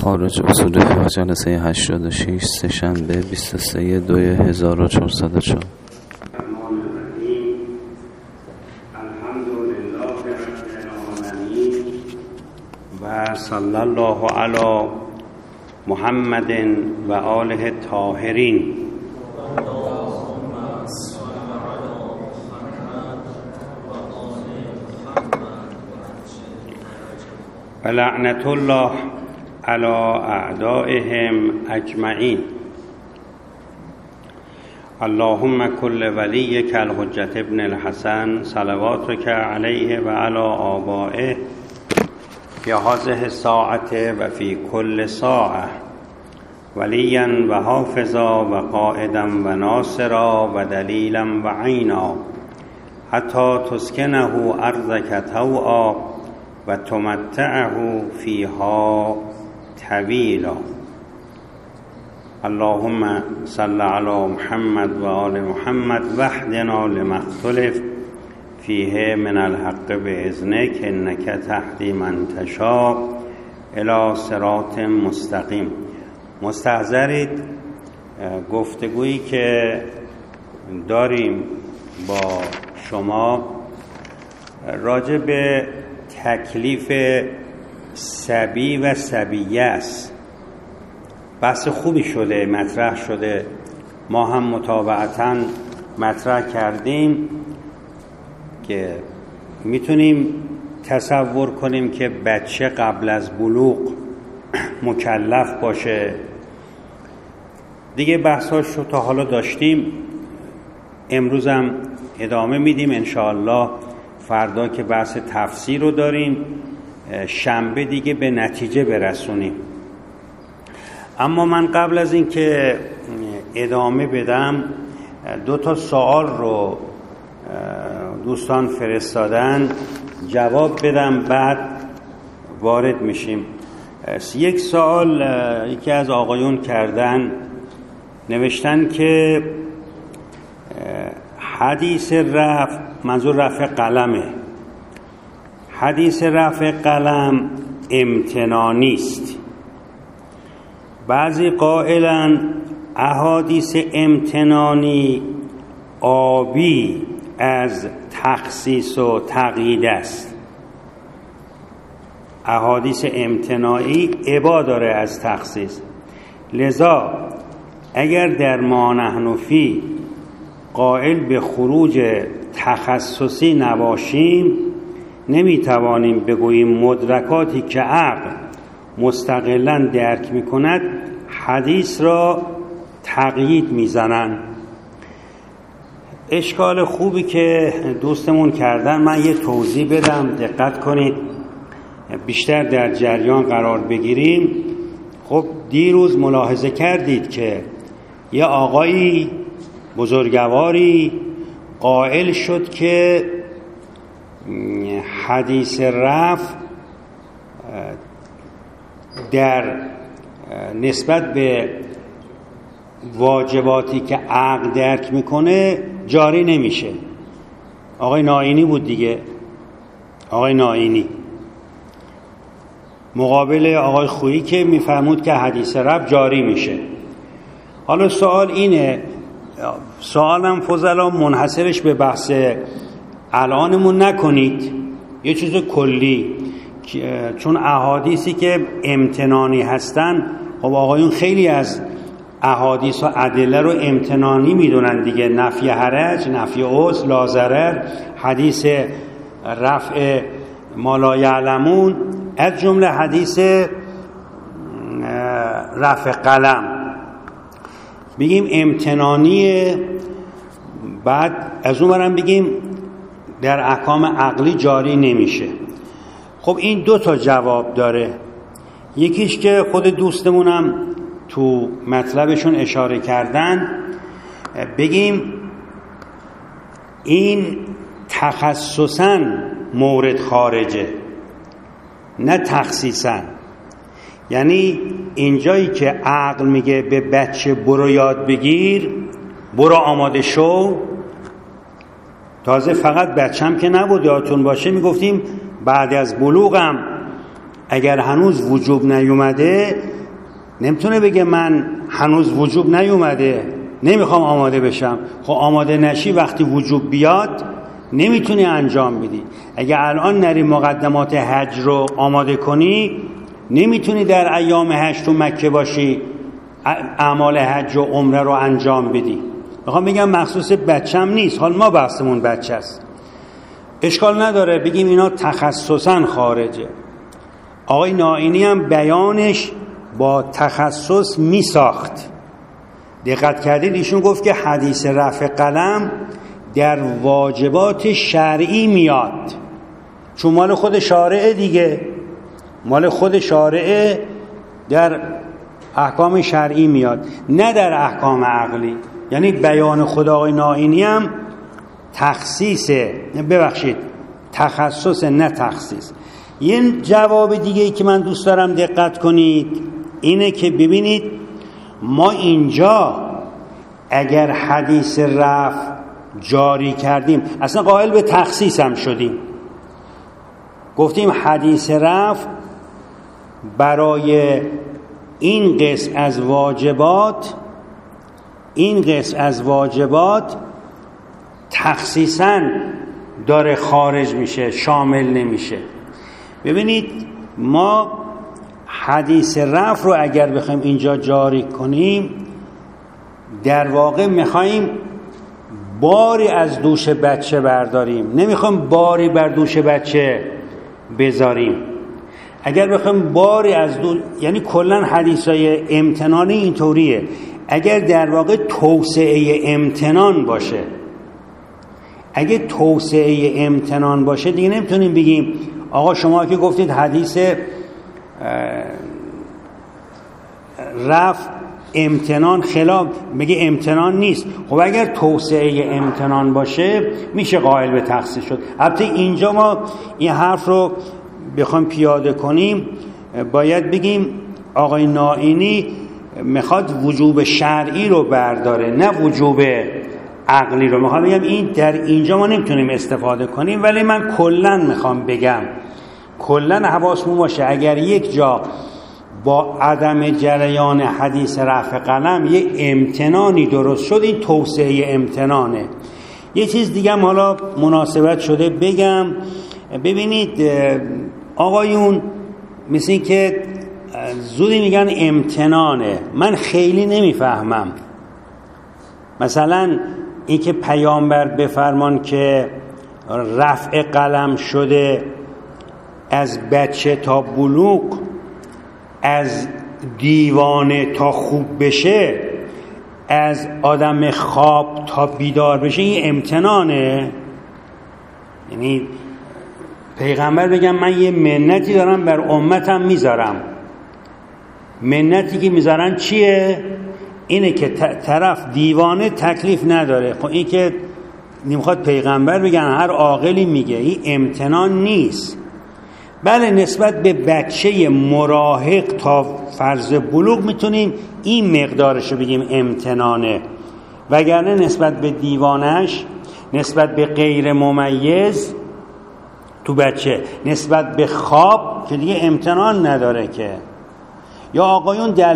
خارج اصول فقه جلسه 86 سه‌شنبه 23/2/1404. و صلی الله علی محمد و آله الطاهرین. و لعنت الله علی اعدائهم اجمعین. اللهم کل ولیک الحجة ابن الحسن صلواتک علیه و علی آبائه فی هذه الساعة و فی کل ساعة ولیا و حافظا و قائدا و ناصرا و دلیلا و عینا حتی تسکنه ارضک طوعا و تمتعه فیها طویلا. اللهم صل علی محمد و آل محمد واهدنا لما اختلف فیه من الحق باذنک انک تهدی من تشاء الی صراط مستقیم. مستحضرید گفتگویی که داریم با شما راجع به تکلیف صبی و صبیه است. بحث خوبی شده، مطرح شده، ما هم متابعتاً مطرح کردیم که میتونیم تصور کنیم که بچه قبل از بلوغ مکلف باشه. دیگه بحثاش رو تا حالا داشتیم، امروز هم ادامه میدیم انشاءالله. فردا که بحث تفسیر رو داریم، شنبه دیگه به نتیجه برسونیم. اما من قبل از این که ادامه بدم 2 سوال رو دوستان فرستادن جواب بدم، بعد وارد میشیم. یک سوال یکی از آقایون کردن، نوشتن که حدیث رفع، منظور رفع قلمه، حدیث رفع قلم امتنانی است. بعضی قائلن احادیث امتنانی آبی از تخصیص و تقیید است. احادیث امتناعی ابا داره از تخصیص. لذا اگر در ما نحن فی قائل به خروج تخصصی نباشیم، نمیتوانیم بگوییم مدرکاتی که عقل مستقلاً درک میکند حدیث را تقیید میزنند. اشکال خوبی که دوستمون کردن، من یه توضیح بدم، دقت کنید بیشتر در جریان قرار بگیریم. خب دیروز ملاحظه کردید که یه آقایی بزرگواری قائل شد که حدیث رفع در نسبت به واجباتی که عقل درک میکنه جاری نمیشه. آقای ناینی بود دیگه، آقای ناینی مقابل آقای خویی که میفرمود که حدیث رفع جاری میشه. حالا سوال اینه، سوالم فضلا منحصرش به بحث الانمون نکنید، یه چیز کلی، چون احادیثی که امتنانی هستن، خب آقایون خیلی از احادیث و ادله رو امتنانی میدونن دیگه، نفی حرج، نفی عذر، لا ضرر، حدیث رفع ما لا یعلمون، از جمله حدیث رفع قلم بگیم امتنانیه. بعد از اون برم بگیم در احکام عقلی جاری نمیشه. خب این 2 جواب داره. یکیش که خود دوستمونم تو مطلبشون اشاره کردن، بگیم این تخصصاً مورد خارجه، نه تخصیصاً. یعنی اینجایی که عقل میگه به بچه برو یاد بگیر، برو آماده شو، تازه فقط بچم که نبود، یادتون باشه میگفتیم بعد از بلوغم اگر هنوز وجوب نیومده نمیتونه بگه من هنوز وجوب نیومده نمیخوام آماده بشم. خب آماده نشی وقتی وجوب بیاد نمیتونی انجام بدی. اگه الان نری مقدمات حج رو آماده کنی نمیتونی در ایام حج تو مکه باشی اعمال حج و عمره رو انجام بدی. میخوام بگم مخصوص بچم نیست، حال ما بحثمون بچه است، اشکال نداره بگیم اینا تخصصا خارجه. آقای نائینی هم بیانش با تخصص می ساخت. دقت کردید ایشون گفت که حدیث رفع قلم در واجبات شرعی میاد، چون مال خود شارعه دیگه، مال خود شارعه در احکام شرعی میاد نه در احکام عقلی. یعنی بیان خود آقای نائینی هم تخصص نه تخصیص. یه جواب دیگه ای که من دوست دارم دقت کنید اینه که ببینید ما اینجا اگر حدیث رفع جاری کردیم اصلا قائل به تخصیص هم شدیم، گفتیم حدیث رفع برای این قسم از واجبات تخصیصاً داره خارج میشه، شامل نمیشه. ببینید ما حدیث رفع رو اگر بخوایم اینجا جاری کنیم در واقع میخوایم باری از دوش بچه برداریم، نمیخوایم باری بر دوش بچه بذاریم. اگر بخوایم باری از یعنی کلن حدیثای امتنانی اینطوریه، اگر در واقع توسعه امتنان باشه، اگه توسعه امتنان باشه دیگه نمیتونیم بگیم آقا شما که گفتید حدیث رفع امتنان خلاف، بگه امتنان نیست. خب اگر توسعه امتنان باشه میشه قائل به تخصیص شد. البته اینجا ما این حرف رو بخوایم پیاده کنیم باید بگیم آقای نائینی میخواد وجوب شرعی رو برداره نه وجوب عقلی رو. میخوام بگم این در اینجا ما نمیتونیم استفاده کنیم، ولی من کلن میخوام بگم کلن حواسمون باشه اگر یک جا با عدم جریان حدیث رفع قلم یه امتنانی درست شد این توسعه امتنانه. یه چیز دیگه هم حالا مناسبت شده بگم، ببینید آقایون مثل این که زودی میگن امتنانه، من خیلی نمیفهمم. مثلا این که پیامبر بفرمان که رفع قلم شده از بچه تا بلوغ، از دیوانه تا خوب بشه، از آدم خواب تا بیدار بشه، این امتنانه. یعنی پیغمبر بگم من یه منتی دارم بر امتم میذارم، منتی که میذارن چیه؟ اینه که طرف دیوانه تکلیف نداره. خب این که نمیخواد پیغمبر بگن، هر عاقلی میگه، این امتنان نیست. بله نسبت به بچه مراهق تا فرض بلوغ میتونیم این مقدارشو بگیم امتنانه، وگرنه نسبت به دیوانش، نسبت به غیر ممیز تو بچه، نسبت به خواب که دیگه امتنان نداره که. یا آقایون در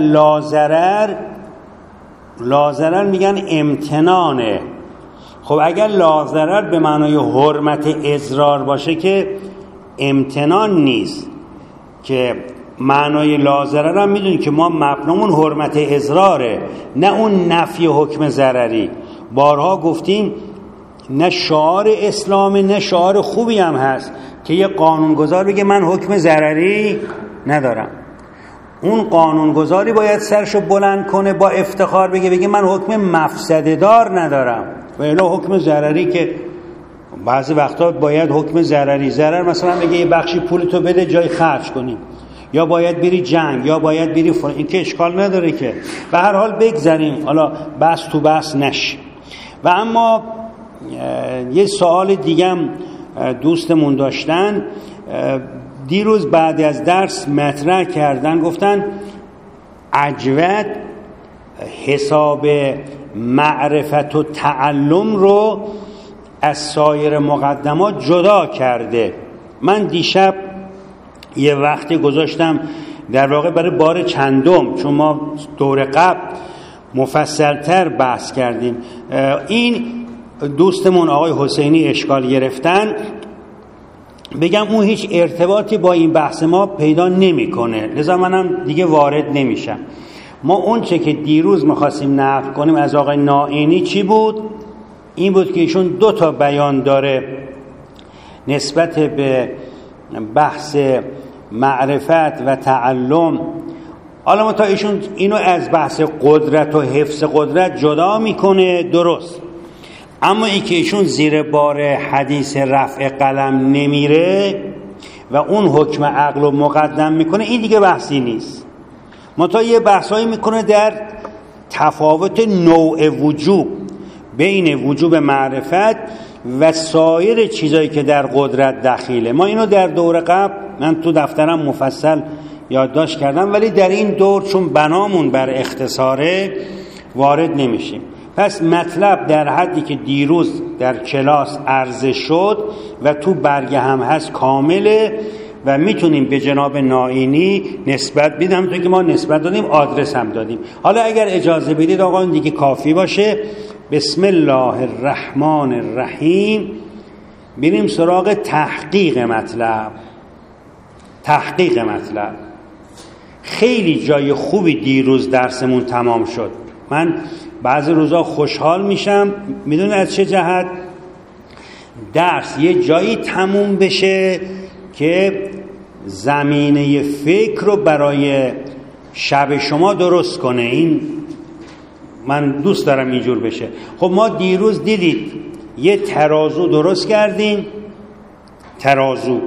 لازرر میگن امتنانه. خب اگر لازرر به معنای حرمت اضرار باشه که امتنان نیست، که معنای لازرر هم میدونی که ما مبنامون حرمت اضراره نه اون نفی حکم ضرری. بارها گفتیم نه شعار اسلام نه شعار خوبی هم هست که یه قانونگذار بگه من حکم ضرری ندارم. اون قانونگذاری باید سرشو بلند کنه با افتخار بگه من حکم مفسده دار ندارم، و الا حکم ضرری که بعضی وقتا باید حکم ضرر مثلا بگه یه بخشی پولتو بده جای خرج کنی، یا باید بری جنگ، یا باید بری این که اشکال نداره که. به هر حال بگذاریم، حالا بحث نشه. و اما یه سوال دیگه هم دوستمون داشتن دیروز بعد از درس مطرح کردن، گفتن اجود حساب معرفت و تعلم رو از سایر مقدمات جدا کرده. من دیشب یه وقتی گذاشتم در واقع برای بار چندم، چون ما دور قبل مفصلتر بحث کردیم. این دوستمون آقای حسینی اشکال گرفتن، بگم اون هیچ ارتباطی با این بحث ما پیدا نمیکنه، لذا منم دیگه وارد نمیشم. ما اون چه که دیروز میخواستیم نقل کنیم از آقای نائینی چی بود؟ این بود که ایشون 2 بیان داره نسبت به بحث معرفت و تعلم. حالا ما تا ایشون اینو از بحث قدرت و حفظ قدرت جدا میکنه، درست، اما ای که ایشون زیر بار حدیث رفع قلم نمیره و اون حکم عقل رو مقدم میکنه، این دیگه بحثی نیست. منتها یه بحثایی میکنه در تفاوت نوع وجوب بین وجوب معرفت و سایر چیزایی که در قدرت دخیله. ما اینو در دور قبل من تو دفترم مفصل یادداشت کردم، ولی در این دور چون بنامون بر اختصاره وارد نمیشیم. پس مطلب در حدی که دیروز در کلاس عرضه شد و تو برگه هم هست کامله و میتونیم به جناب نائینی نسبت بدیم، تو که ما نسبت دادیم آدرس هم دادیم. حالا اگر اجازه بدید آقا این دیگه کافی باشه. بسم الله الرحمن الرحیم. بریم سراغ تحقیق مطلب. تحقیق مطلب خیلی جای خوبی دیروز درسمون تمام شد. من بعضی روزا خوشحال میشم، میدونی از چه جهت؟ درس یه جایی تموم بشه که زمینه فکر رو برای شب شما درست کنه. این من دوست دارم اینجور بشه. خب ما دیروز دیدید یه ترازو درست کردیم. ترازو،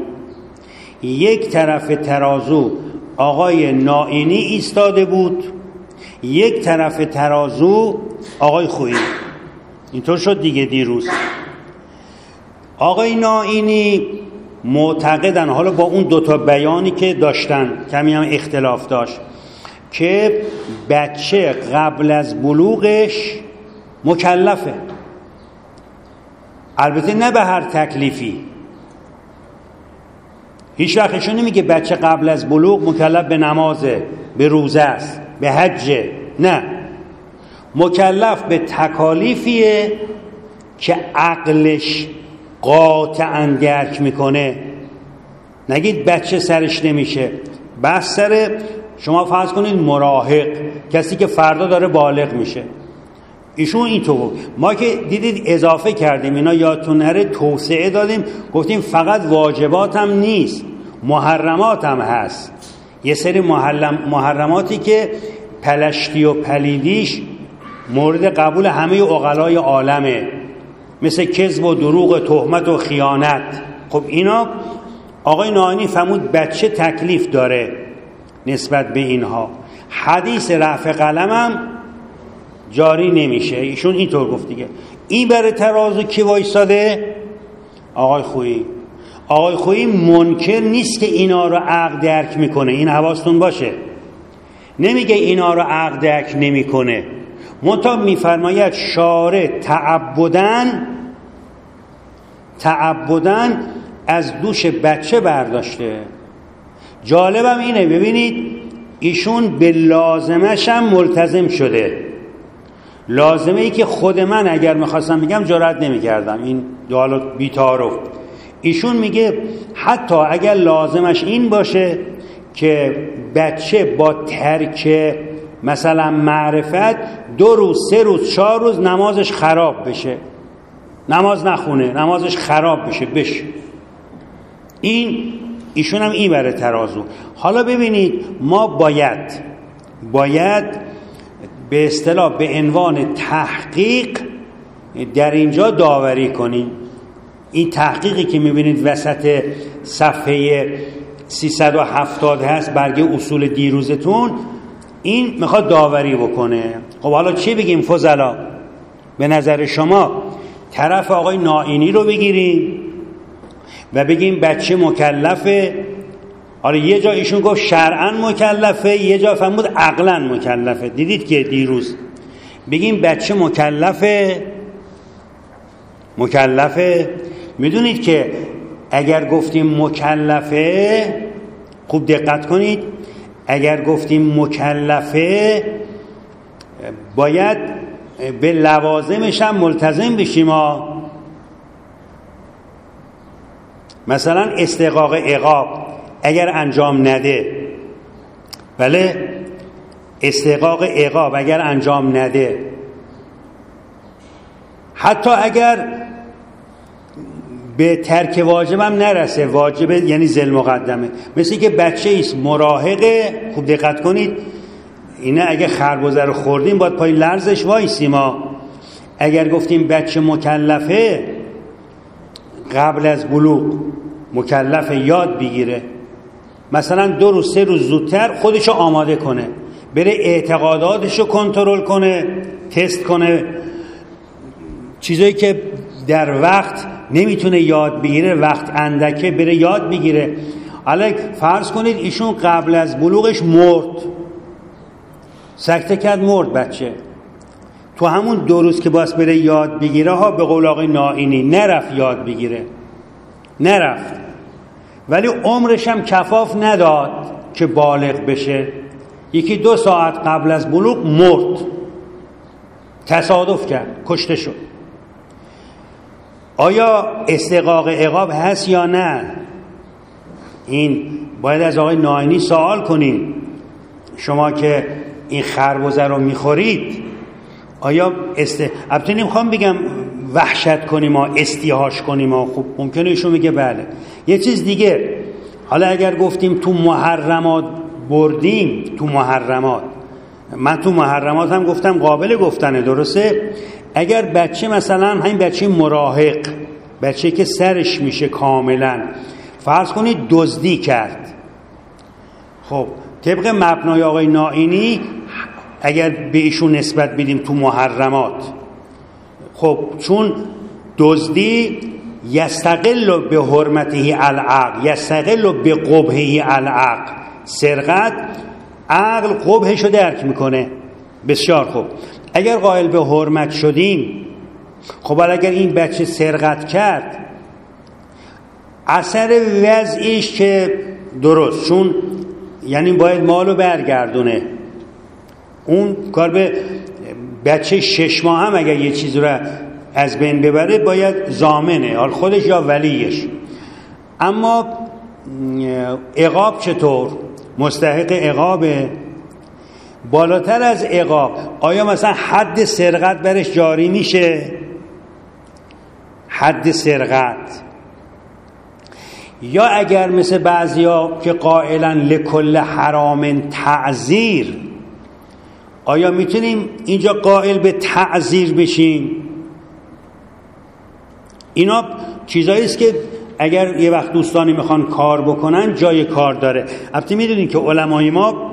یک طرف ترازو آقای نائینی ایستاده بود، یک طرف ترازو آقای خویی. اینطور شد دیگه. دیروز آقای نائینی معتقدن، حالا با اون 2 بیانی که داشتن کمی هم اختلاف داشت، که بچه قبل از بلوغش مکلفه، البته نه به هر تکلیفی. هیچ وقتشون نمیگه بچه قبل از بلوغ مکلف به نمازه، به روزه است، به حجه. نه، مکلف به تکالیفیه که عقلش قاطعاً درک میکنه. نگید بچه سرش نمیشه. بس سر شما فرض کنید مراهق، کسی که فردا داره بالغ میشه. ایشون اینطور. ما که دیدید اضافه کردیم، اینا یادتون نره توسعه دادیم، گفتیم فقط واجبات هم نیست، محرمات هم هست. یه سری محرماتی که پلشتی و پلیدیش مورد قبول همه عقلای عالمه، مثل کذب و دروغ و تهمت و خیانت. خب اینا آقای نائینی فرمود بچه تکلیف داره نسبت به اینها. حدیث رفع قلم هم جاری نمیشه. ایشون اینطور گفت دیگه. این بر ترازو کی وایساده؟ آقای خویی. آقای خویی منکر نیست که اینا رو عقل درک میکنه، این حواستون باشه. نمیگه اینا رو عقل درک نمیکنه، منتها میفرماید شارع تعبداً از دوش بچه برداشته. جالبم اینه، ببینید ایشون به لازمش هم ملتزم شده. لازمه ای که خود من اگر میخواستم بگم جرئت نمیکردم، این حالا بی‌تعارف. ایشون میگه حتی اگر لازمش این باشه که بچه با ترک مثلا معرفت 2 روز 3 روز 4 روز نمازش خراب بشه، نماز نخونه، نمازش خراب بشه. ایشون هم این بره ترازو. حالا ببینید ما باید به اصطلاح به عنوان تحقیق در اینجا داوری کنیم. این تحقیقی که میبینید وسط صفحه 370 هست، برگه اصول دیروزتون، این میخواد داوری بکنه. خب حالا چی بگیم فضلا؟ به نظر شما طرف آقای نائینی رو بگیریم و بگیم بچه مکلفه؟ حالا یه جا ایشون گفت شرعاً مکلفه، یه جا فرمود عقلاً مکلفه. دیدید که دیروز بگیم بچه مکلفه. میدونید که اگر گفتیم مکلفه خوب دقت کنید، اگر گفتیم مکلفه باید به لوازمش هم ملتزم بشیم. مثلا استحقاق عقاب اگر انجام نده، بله، استحقاق عقاب اگر انجام نده، حتی اگر به ترک واجب هم نرسه، واجب یعنی ذل مقدمه، مثل که بچه ایست مراهقه، خوب دقت کنید، اینه اگه خربزه رو خوردیم باید پای لرزش وایسیم. اگر گفتیم بچه مکلفه، قبل از بلوغ مکلف یاد بگیره، مثلا 2 روز 3 روز زودتر خودشو آماده کنه، بره اعتقاداتشو کنترل کنه، تست کنه، چیزایی که در وقت نمیتونه یاد بگیره، وقت اندکه بره یاد بگیره. حالا فرض کنید ایشون قبل از بلوغش مرد، سکته کرد، مرد بچه، تو همون 2 روز که باید بره یاد بگیره ها، به قول آقای نائینی نرفت یاد بگیره، نرفت، ولی عمرش هم کفاف نداد که بالغ بشه. 1-2 ساعت قبل از بلوغ مرد، تصادف کرد، کشته شد. آیا استحقاق عقاب هست یا نه؟ این باید از آقای نائینی سوال کنید. شما که این خربزه رو میخورید، آیا البته نمیخوام بگم وحشت کنیم و استیهاش کنیم و خوب ممکنه ایشون بگه بله. یه چیز دیگه، حالا اگر گفتیم تو محرمات بردیم، تو محرمات، من تو محرمات هم گفتم قابل گفتنه، درسته؟ اگر بچه مثلا همین بچه مراهق، بچه که سرش میشه کاملا، فرض کنید دزدی کرد، خب طبق مبنای آقای نائینی اگر به ایشون نسبت بدیم تو محرمات، خب چون دزدی یستقل به حرمته العقل، یستقل به قبحه العقل، سرقت عقل قبحشو درک میکنه. بسیار خوب، اگر قائل به حرمت شدیم، خب اگر این بچه سرقت کرد، اثر وضعیش که درست، چون یعنی باید مالو برگردونه، اون کار به بچه 6 ماه هم اگر یه چیز رو از بین ببره باید ضامنه، حال خودش یا ولیش. اما عقاب چطور؟ مستحق عقابه. بالاتر از عقاب، آیا مثلا حد سرقت برش جاری میشه؟ حد سرقت، یا اگر مثل بعضیا که قائلا لکل حرام تعزیر، آیا میتونیم اینجا قائل به تعزیر بشیم؟ اینا چیزایی است که اگر یه وقت دوستانی میخوان کار بکنن جای کار داره. البته میدونین که علمای ما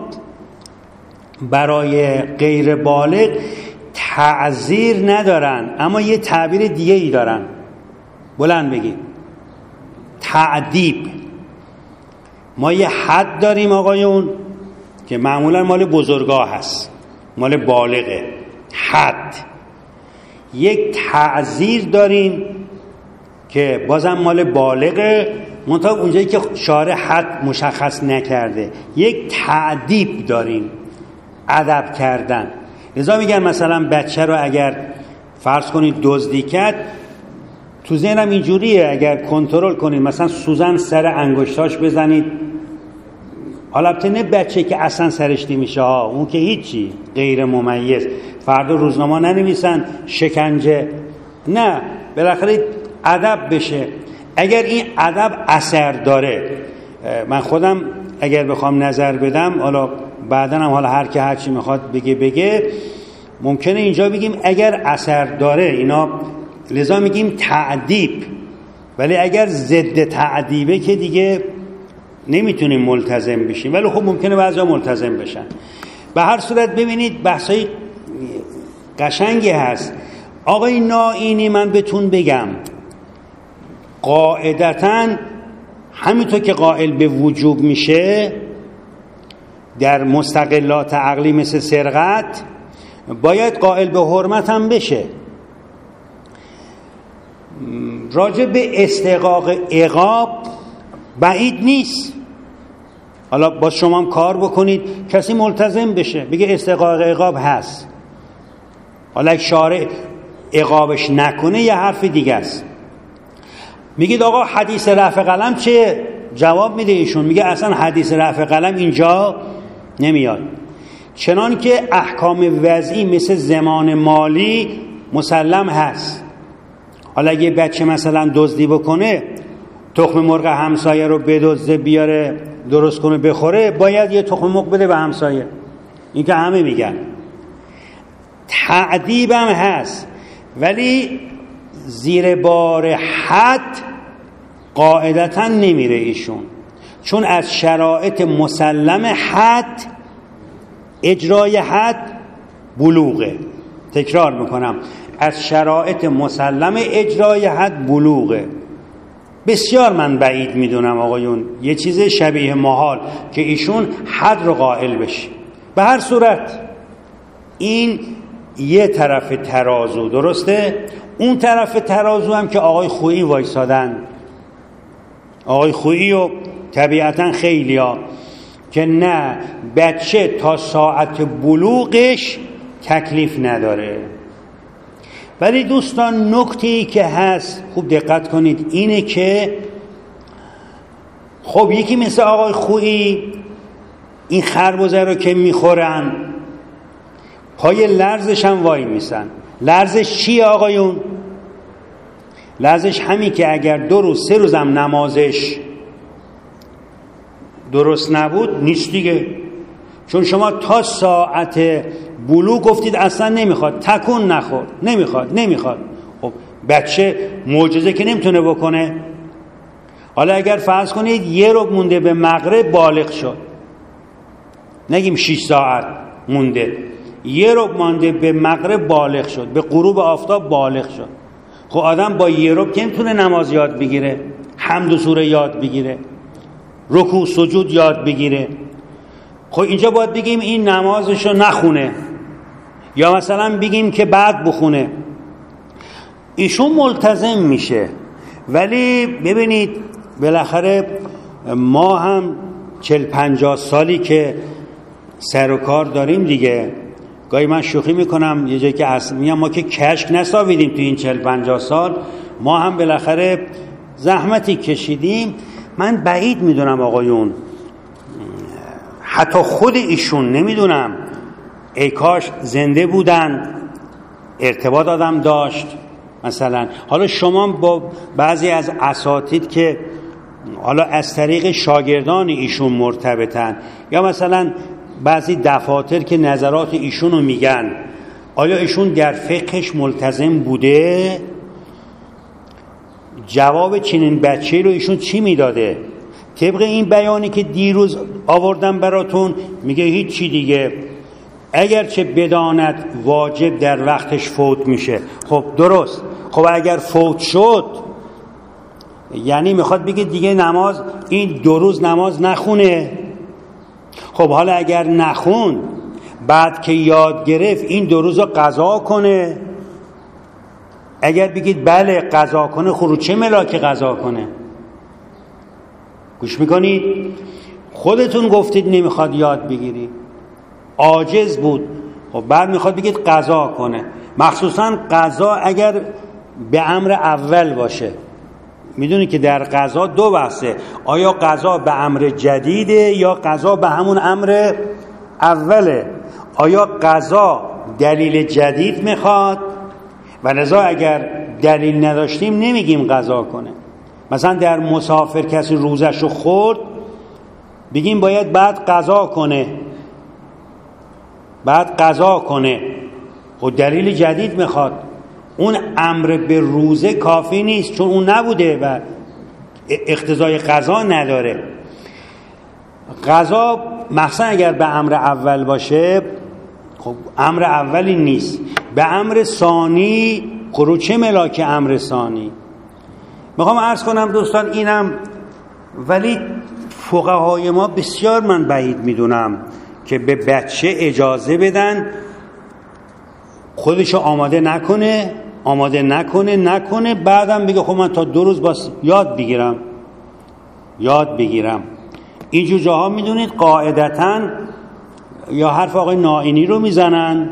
برای غیر بالغ تعزیر ندارن، اما یه تعبیر دیگه ای دارن. بلند بگید. تعذیب. ما یه حد داریم آقایون که معمولا مال بزرگا هست، مال بالغه، حد. یک تعزیر داریم که بازم مال بالغه، منتها اونجایی که شارع حد مشخص نکرده. یک تعذیب داریم، ادب کردن. لذا میگن مثلا بچه رو اگر فرض کنید دزدی کرد، تو ذهنم اینجوریه اگر کنترل کنید، مثلا سوزن سر انگشتاش بزنید، حالا البته نه بچه که اصلا سرش نمیشه ها، اون که هیچی، غیر ممیز، فردا روزنامه ننویسن شکنجه، نه، بالاخره ادب بشه. اگر این ادب اثر داره، من خودم اگر بخوام نظر بدم، حالا بعدن هم حالا هر که هر چی میخواد بگه، ممکنه اینجا بگیم اگر اثر داره اینا، لذا میگیم تعذیب. ولی اگر ضد تعذیبه که دیگه نمیتونیم ملتزم بشیم، ولی خب ممکنه بعضیا ملتزم بشن. به هر صورت ببینید بحثای قشنگی هست. آقای نائینی من بهتون بگم، قاعدتاً همینطور که قائل به وجوب میشه در مستقلات عقلی مثل سرقت، باید قائل به حرمت هم بشه. راجع به استحقاق عقاب بعید نیست، حالا با شما هم کار بکنید، کسی ملتزم بشه بگه استحقاق عقاب هست. حالا شارع عقابش نکنه یه حرف دیگه است. میگید آقا حدیث رفع قلم چه؟ جواب میده ایشون، میگه اصلا حدیث رفع قلم اینجا نمیاد، چنان که احکام وضعی مثل ضمان مالی مسلم هست. حالا اگه بچه مثلا دزدی بکنه، تخم مرغ همسایه رو بدزده بیاره درست کنه بخوره، باید یه تخم مرغ بده به همسایه. این که همه میگن. تعذیب هم هست، ولی زیر بار حد قاعدتا نمیره ایشون، چون از شرایط مسلم حد اجرای حد بلوغه. تکرار میکنم، از شرایط مسلم اجرای حد بلوغه. بسیار من بعید میدونم آقایون یه چیز شبیه محال که ایشون حد رو قائل بشه. به هر صورت این یه طرف ترازو، درسته؟ اون طرف ترازو هم که آقای خویی وایسادن، آقای خویی و طبیعتا خیلی ها که نه، بچه تا ساعت بلوغش تکلیف نداره. ولی دوستان نکته‌ای که هست خوب دقت کنید اینه که خب یکی مثل آقای خویی این خربزه رو که میخورن پای لرزش هم وای میسن. لرزش چیه آقایون؟ لرزش همین که اگر 2 روز 3 روزم نمازش درست نبود نیست دیگه، چون شما تا ساعت بلوغ گفتید اصلا نمیخواد، تکون نخور، نمیخواد. خب بچه معجزه که نمیتونه بکنه. حالا اگر فرض کنید 1 ربع مونده به مغرب بالغ شد، نگیم 6 ساعت مونده، 1 ربع مونده به مغرب بالغ شد، به غروب آفتاب بالغ شد. خب آدم با 1 ربع که نمیتونه نماز یاد بگیره، حمد و سوره یاد بگیره، رکوع سجود یاد بگیره. خب اینجا باید بگیم این نمازشو نخونه، یا مثلا بگیم که بعد بخونه. ایشون ملتزم میشه، ولی ببینید بالاخره ما هم 40-50 سالی که سر و کار داریم دیگه. گاهی من شوخی میکنم یه جایی که میگم ما که کشک نساویدیم تو این 40-50 سال، ما هم بالاخره زحمتی کشیدیم. من بعید میدونم آقایون، حتی خود ایشون نمیدونم، ای کاش زنده بودن، ارتباط آدم داشت مثلا. حالا شما با بعضی از اساتید که حالا از طریق شاگردان ایشون مرتبطن، یا مثلا بعضی دفاتر که نظرات ایشونو میگن، آیا ایشون در فقهش ملتزم بوده؟ جواب چنین بچه‌ای رو ایشون چی میداده؟ طبق این بیانی که دیروز آوردم براتون میگه هیچی دیگه، اگرچه بداند واجب در وقتش فوت میشه. خب درست، خب اگر فوت شد یعنی میخواد بگه دیگه نماز این 2 روز نماز نخونه. خب حالا اگر نخون بعد که یاد گرفت این 2 روز رو قضا کنه. اگر بگید بله قضا کنه، خب چه ملاک قضا کنه؟ گوش میکنید؟ خودتون گفتید نمیخواد یاد بگیری، عاجز بود، خب بعد میخواد بگید قضا کنه. مخصوصا قضا اگر به امر اول باشه. میدونی که در قضا 2 بحثه، آیا قضا به امر جدیده یا قضا به همون امر اوله. آیا قضا دلیل جدید میخواد و لذا اگر دلیل نداشتیم نمیگیم قضا کنه. مثلا در مسافر کسی روزش رو خورد، بگیم باید بعد قضا کنه، خب دلیل جدید میخواد. اون امر به روزه کافی نیست، چون اون نبوده و اقتضای قضا نداره. قضا مثلا اگر به امر اول باشه، خب امر اولی نیست، به امر ثانی. خب چه ملاک امر ثانی؟ میخوام عرض کنم دوستان اینم، ولی فقهای ما بسیار من بعید میدونم که به بچه اجازه بدن خودشو آماده نکنه بعدم بگه خب من تا 2 روز باز یاد بگیرم. اینجور جاها میدونید قاعدتاً یا حرف آقای نائینی رو میزنن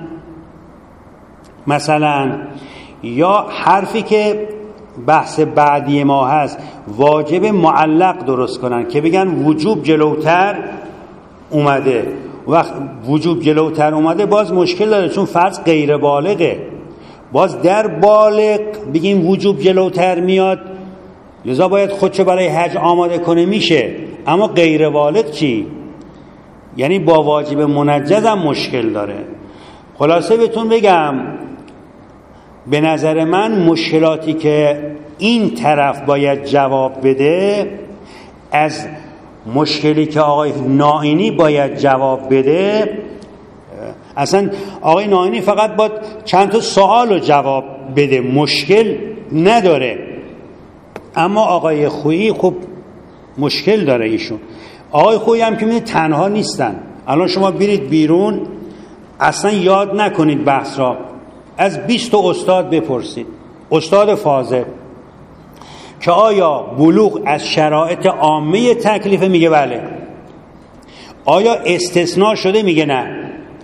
مثلا، یا حرفی که بحث بعدی ما هست واجب معلق درست کنن که بگن وجوب جلوتر اومده. وقت وجوب جلوتر اومده باز مشکل داره، چون فرض غیر بالغه. باز در بالغ بگیم وجوب جلوتر میاد، لذا باید خودشو برای حج آماده کنه، میشه. اما غیر بالغ چی؟ یعنی با واجب منجز هم مشکل داره. خلاصه بهتون بگم به نظر من مشکلاتی که این طرف باید جواب بده از مشکلی که آقای نائینی باید جواب بده، اصلا آقای نائینی فقط باید چند تا سوال رو جواب بده، مشکل نداره. اما آقای خویی خب مشکل داره ایشون. آقای خویی هم که میدونید تنها نیستن. الان شما برید بیرون، اصلا یاد نکنید بحث را، از 20 استاد بپرسید، استاد فاضل، که آیا بلوغ از شرایط عامه تکلیفه؟ میگه بله. آیا استثناء شده؟ میگه نه.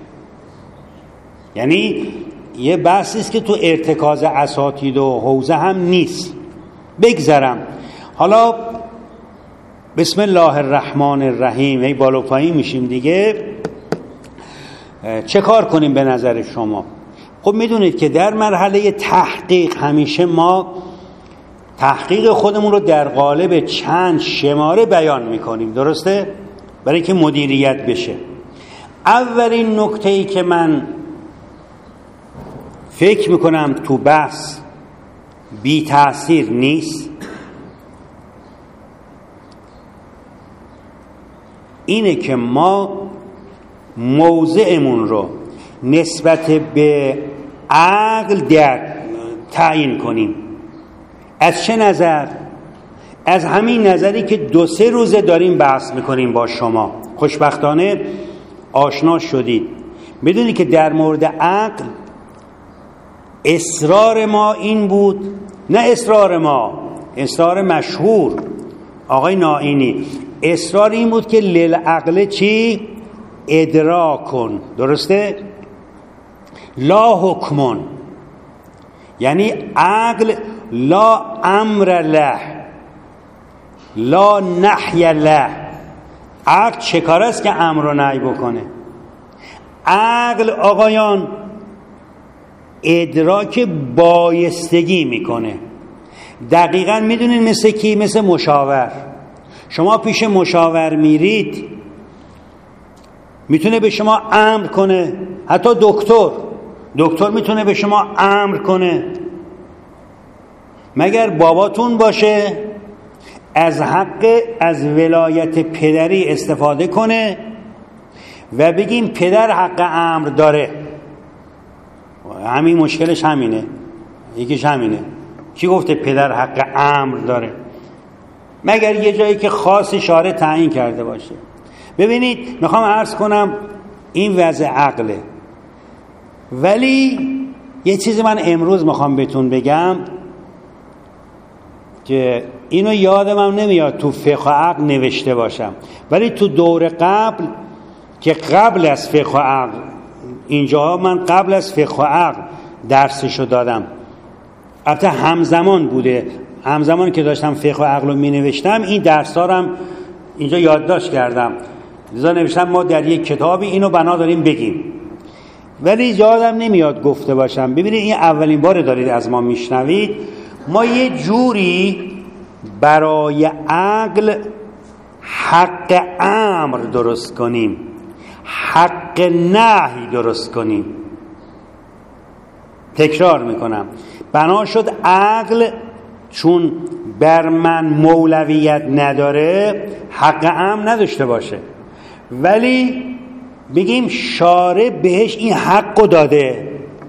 یعنی یه بحثی است که تو ارتکاز اساتید و حوزه هم نیست. بگذرم. حالا بسم الله الرحمن الرحیم، ای بالا پایین میشیم دیگه. چه کار کنیم به نظر شما؟ خب میدونید که در مرحله تحقیق همیشه ما تحقیق خودمون رو در قالب چند شماره بیان میکنیم، درسته؟ برای که مدیریت بشه. اولین نکته‌ای که من فکر میکنم تو بحث بی تأثیر نیست اینه که ما موضعمون رو نسبت به عقل تعیین کنیم. از چه نظر؟ از همین نظری که 2-3 روزه داریم بحث میکنیم با شما. خوشبختانه آشنا شدید. میدونید که در مورد عقل اصرار ما این بود، نه اصرار ما، اصرار مشهور آقای نائینی، اصرار این بود که للعقل چی؟ ادراکن، درسته؟ لا حکمون، یعنی عقل لا امر له لا نحی له. عقل چه کار است که امر و نهی بکنه؟ عقل آقایان ادراک بایستگی میکنه. دقیقاً میدونین مثل کی؟ مثل مشاور. شما پیش مشاور میرید، میتونه به شما امر کنه. حتی دکتر میتونه به شما امر کنه. مگر باباتون باشه از حق از ولایت پدری استفاده کنه و بگیم پدر حق امر داره. همین مشکلش همینه، یکیش همینه. کی گفته پدر حق امر داره؟ مگر یه جایی که خاص شارع تعیین کرده باشه. ببینید میخوام عرض کنم این وضع عقله. ولی یه چیزی من امروز میخوام بهتون بگم که اینو یادم هم نمیاد تو فقه عقل نوشته باشم، ولی تو دور قبل که قبل از فقه عقل، اینجا من قبل از فقه عقل درسشو دادم، البته همزمان بوده، همزمان که داشتم فقه عقل رو می نوشتم این درس‌ها رو هم اینجا یادداشت کردم، لذا نوشتم ما در یک کتابی اینو بنا داریم بگیم، ولی یادم نمیاد گفته باشم. ببینید این اولین بار دارید از ما میشنوید. ما یه جوری برای عقل حق امر درست کنیم، حق نهی درست کنیم. تکرار میکنم، بنا شد عقل چون بر من مولویت نداره حق امر نداشته باشه، ولی بگیم شارع بهش این حق داده.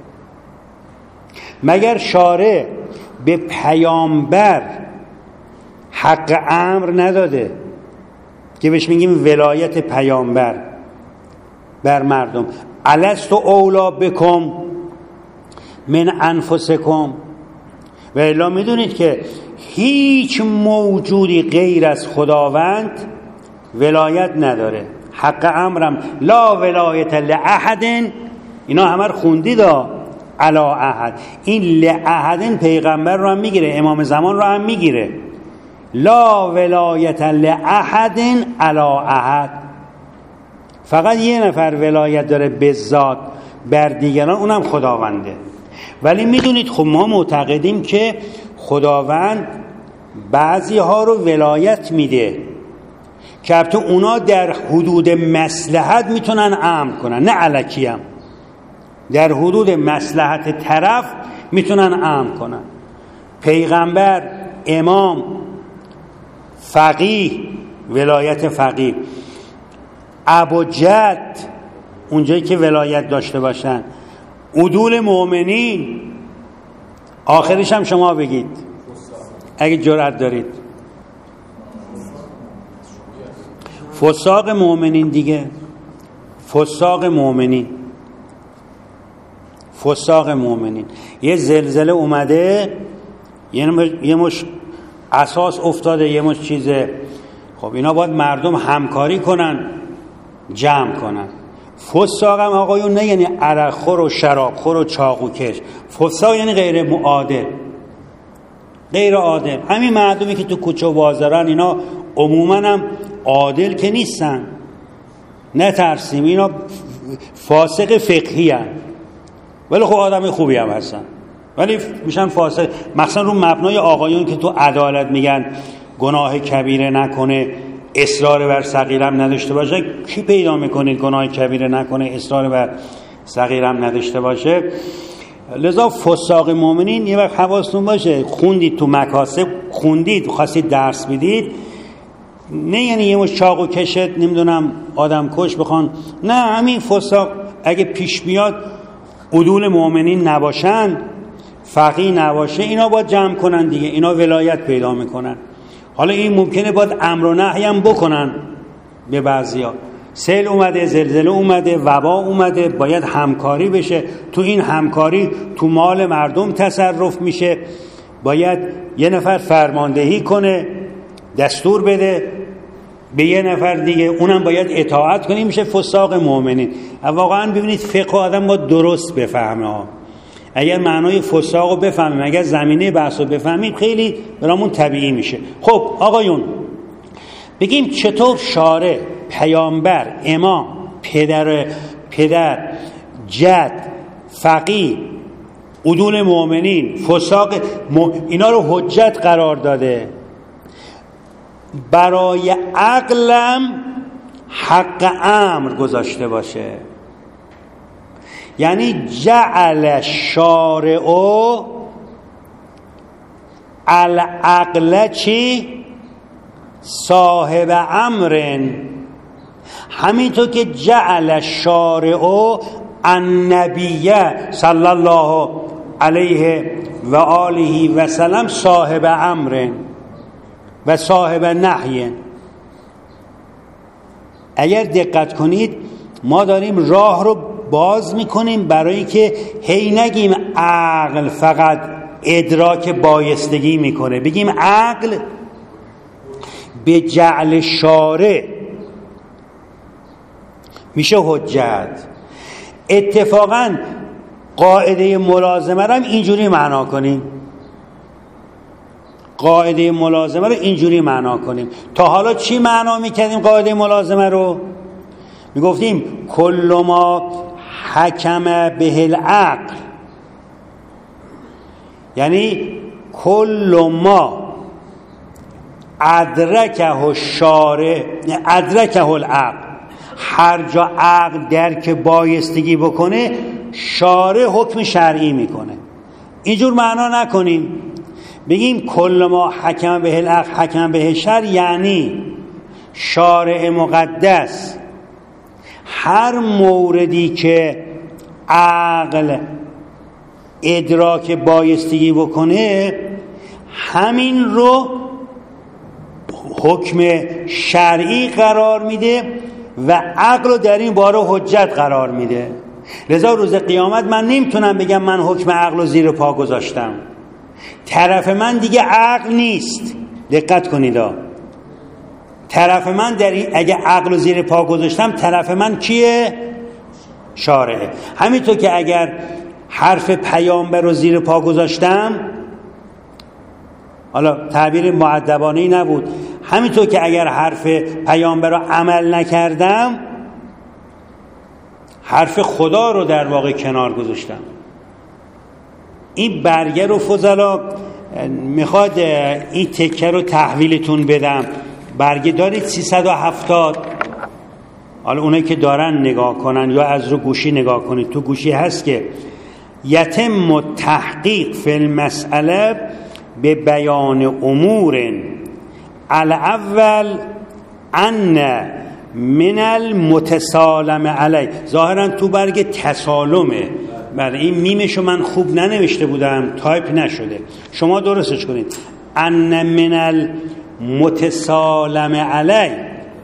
مگر شارع به پیامبر حق امر نداده که بهش میگیم ولایت پیامبر بر مردم؟ الستو اولا بکم من انفسکم. و الا میدونید که هیچ موجودی غیر از خداوند ولایت نداره. حق امرم لا ولایت لأحد، اینا همه رو خوندید علا احد. این لأحد پیغمبر رو هم میگیره، امام زمان رو هم میگیره. لا ولایت لأحد علا احد، فقط یه نفر ولایت داره به ذات بر دیگران، اونم خداونده. ولی میدونید خب ما معتقدیم که خداوند بعضی ها رو ولایت میده که البته اونا در حدود مصلحت میتونن امر کنن، نه الکی هم در حدود مصلحت طرف میتونن امر کنن. پیغمبر، امام، فقیه، ولایت فقیه، ابوجد اونجایی که ولایت داشته باشن، عدول مؤمنین، آخرش هم شما بگید اگه جرأت دارید، فساق مؤمنین دیگه، فساق مؤمنین، فساق مؤمنین. یه زلزله اومده، یه مش اساس افتاده، یه مش چیزه، خب اینا باید مردم همکاری کنن، جمع کنن. فساق هم آقایون نه یعنی عرق خور و شراب خور و چاقوکش، فساق یعنی غیر معادل، غیر عادل. همین مردمی که تو کوچه و بازارن اینا عموما هم عادل که نیستن، نترسیم، اینا فاسق فقهی هن، ولی خب آدم خوبی هم هستن، ولی میشن فاسق. مثلا رو مبنای آقایون که تو عدالت میگن گناه کبیره نکنه اصرار بر صغیرم نداشته باشه، کی پیدا میکنید گناه کبیره نکنه اصرار بر صغیرم نداشته باشه؟ لذا فساق مؤمنین یه وقت حواستون باشه، خوندید تو مکاسب، خوندید خواستید درس بدید، نه یعنی یه مش چاقو کشت نمیدونم آدم کش بخوان، نه، همین فساق اگه پیش بیاد عدول مؤمنین نباشن، فقیه نباشه، اینا باید جمع کنن دیگه، اینا ولایت پیدا میکنن. حالا این ممکنه باید امر و نهی هم بکنن به بعضیا، سیل اومده، زلزله اومده، وبا اومده، باید همکاری بشه. تو این همکاری تو مال مردم تصرف میشه، باید یه نفر فرماندهی کنه، دستور بده به یه نفر دیگه، اونم باید اطاعت کنه، میشه فساق مؤمنین. واقعا ببینید فقه آدم باید درست بفهمه ها. اگر معنای فساق رو بفهمیم، اگر زمینه بحث رو بفهمیم، خیلی برامون طبیعی میشه. خب آقایون، بگیم چطور شارع، پیامبر، امام، پدر، جد، فقیه، عدول مؤمنین، فساق اینا رو حجت قرار داده، برای عقلم حق امر گذاشته باشه. یعنی جعل شارع العقل چی؟ صاحب امرن، همینطور که جعل شارع النبیه صلی الله علیه و آله و سلم صاحب امرن و صاحب نهی. اگر دقت کنید ما داریم راه رو باز میکنیم برای که هی نگیم عقل فقط ادراک بایستگی میکنه، بگیم عقل به جعل شارع میشه حجت. اتفاقا قاعده ملازمه رو هم اینجوری معنا کنیم، قاعده ملازمه رو اینجوری معنا کنیم. تا حالا چی معنا میکردیم قاعده ملازمه رو؟ میگفتیم کل ما حکم به العقل، یعنی کل ما ادرکه الشارع ادرکه العقل، هر جا عقل درک بایستگی بکنه شارع حکم شرعی میکنه. اینجور معنا نکنیم، بگیم کل ما حکم به العقل حکم به شرع، یعنی شارع مقدس هر موردی که عقل ادراک بایستگی بکنه همین رو حکم شرعی قرار میده و عقل رو در این باره حجت قرار میده. لذا روز قیامت من نمیتونم بگم من حکم عقل رو زیر پا گذاشتم، طرف من دیگه عقل نیست. دقت کنید طرف من در این، اگه عقل زیر پا گذاشتم طرف من کیه؟ شارعه. همینطور که اگر حرف پیامبر رو زیر پا گذاشتم، حالا تعبیر مؤدبانه‌ای نبود، همینطور که اگر حرف پیامبر رو عمل نکردم حرف خدا رو در واقع کنار گذاشتم. این برگه رو فضلا میخواد این تکه رو تحویلتون بدم. برگه دارید 370. حالا اونایی که دارن نگاه کنن یا از رو گوشی نگاه کنید، تو گوشی هست که یتم تحقیق فی المسئله به بیان امور الاول ان من المتسالم علی. ظاهرا تو برگ تسالمه. بله این میمشو من خوب ننوشته بودم، تایپ نشده، شما درستش کنید. ان من المتسالم علی،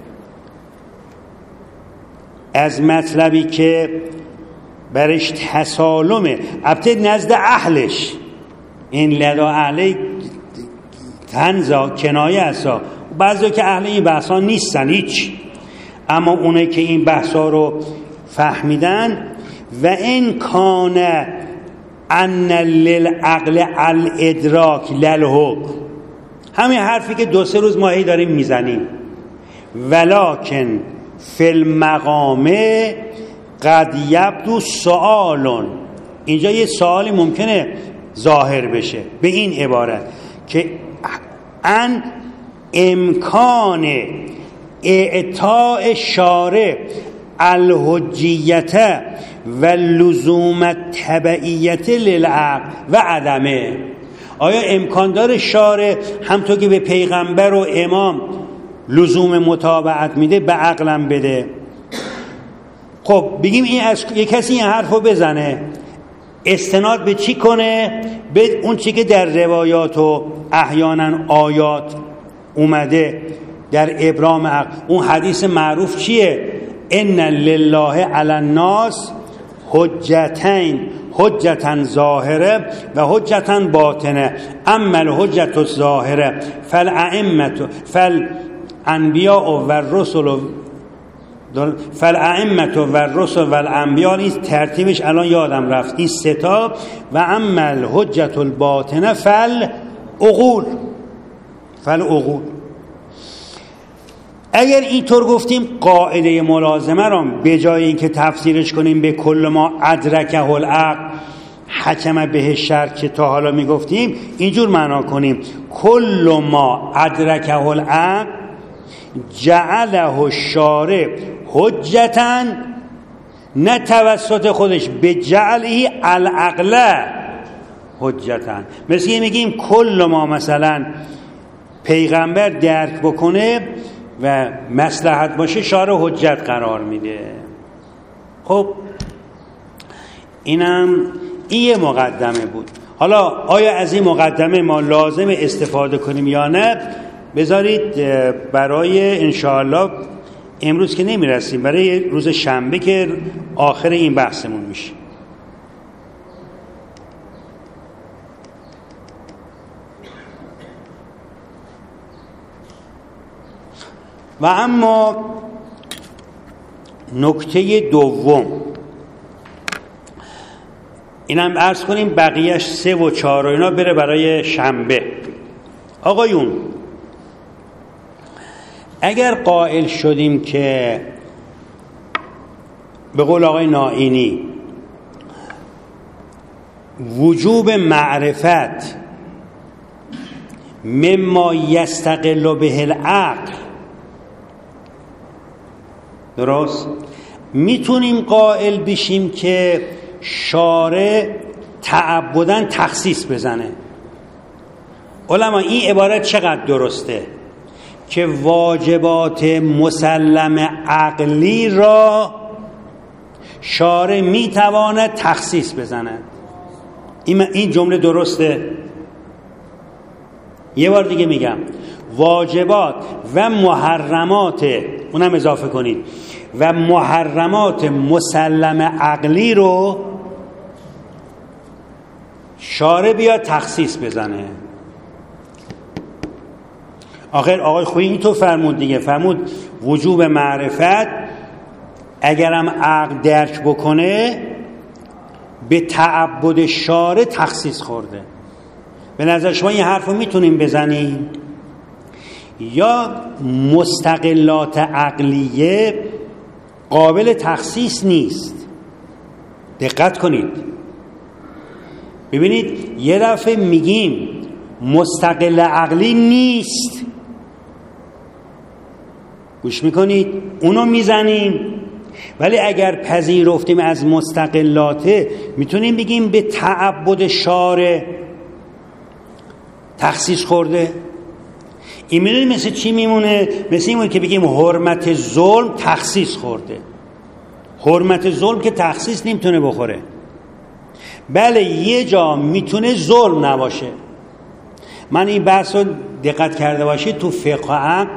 از مطلبی که برش تسالمه، البته نزد اهلش، این لدا اهلی تنزا کنایه هستا، بعضی که اهل این بحثا نیستن هیچ، اما اونه که این بحثا رو فهمیدن و این کان ان للعقل الادراک للحکم، همین حرفی که 2-3 روز ماهی داریم میزنیم. ولکن فی المقام قد یبدو سؤال، اینجا یه سوالی ممکنه ظاهر بشه به این عبارت که ان امکان اعطاء شارع الحجیت و لزوم تبعیت للعقل و عدمه. آیا امکان داره شارع همطور که به پیغمبر و امام لزوم متابعت میده به عقلم بده؟ خب بگیم این از یک کسی این حرفو بزنه، استناد به چی کنه؟ به اون چی که در روایات و احیانا آیات اومده در ابرام عقل. اون حدیث معروف چیه؟ ان لله علی الناس حجتین، حجتا ظاهره و حجتا باطنه، اما الحجت الظاهره فالائمه فالانبیاء و الرسل فالائمه و الرسل و الانبیاء، این ترتیبش الان یادم رفت، این 3 تا. و اما الحجت الباطنه فالعقول. اگر اینطور گفتیم قاعده ملازمه را به جای اینکه تفسیرش کنیم به کل ما ادرکه العقل حکم به شرع که تا حالا میگفتیم، اینجور معنا کنیم کل ما ادرکه العقل جعله الشارع حجتا، نه توسط خودش، به جعله العقل حجتا. مثل که میگیم کل ما مثلا پیغمبر درک بکنه و مصلحت باشه شارع حجت قرار میده. خب این یه مقدمه بود. حالا آیا از این مقدمه ما لازم استفاده کنیم یا نه؟ بذارید برای انشاءالله امروز که نمیرسیم، برای روز شنبه که آخر این بحثمون میشه. و اما نکته دوم، اینم عرض کنیم بقیهش 3 و 4 و اینا بره برای شنبه. آقایون اگر قائل شدیم که به قول آقای نائینی وجوب معرفت مما یستقل به العقل، درست، میتونیم قائل بشیم که شارع تعبداً تخصیص بزنه. علما این عبارت چقدر درسته که واجبات مسلم عقلی را شارع میتواند تخصیص بزنه. این جمله درسته؟ یه بار دیگه میگم، واجبات و محرمات، اونم اضافه کنید، و محرمات مسلم عقلی رو شارع بیاد تخصیص بزنه. آخر آقای خویی اینطور فرمود دیگه، فرمود وجوب معرفت اگرم عقل درک بکنه به تعبد شارع تخصیص خورده. به نظر شما این حرف رو میتونیم بزنیم؟ یا مستقلات عقلیه قابل تخصیص نیست؟ دقت کنید ببینید، یه دفعه میگیم مستقل عقلی نیست، گوش میکنید، اونو میزنیم، ولی اگر پذیرفتیم از مستقلاته میتونیم بگیم به تعبد شارع تخصیص خورده. این میدونید مثل چی میمونه؟ مثل این که بگیم حرمت ظلم تخصیص خورده. حرمت ظلم که تخصیص نمیتونه بخوره. بله یه جا میتونه ظلم نباشه. من این بحث رو دقت کرده باشید تو فقه عقل،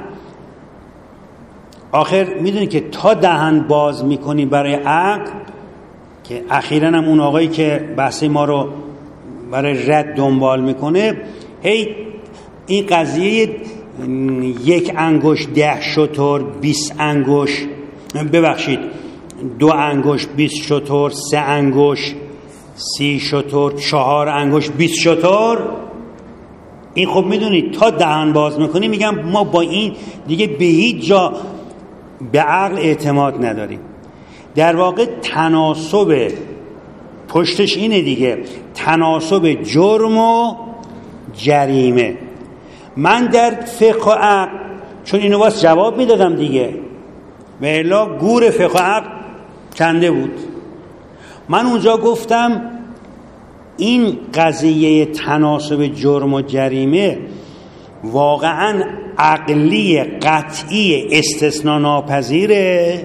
آخر میدونید که تا دهن باز میکنی برای عقل، که اخیراً هم اون آقایی که بحث ما رو برای رد دنبال میکنه، هی این قضیه 1 انگشت 10 شتر 20 انگشت، ببخشید 2 انگشت 20 شتر، 3 انگشت 30 شتر، 4 انگشت 20 شتر، این خب میدونید تا دهن باز میکنی میگم ما با این دیگه به هیچ جا به عقل اعتماد نداریم. در واقع تناسب پشتش اینه دیگه، تناسب جرم و جریمه. من در فقه عقل چون اینو واسه جواب میدادم دیگه، و الا گور فقه عقل کنده بود، من اونجا گفتم این قضیه تناسب جرم و جریمه واقعا عقلی قطعی استثناء ناپذیره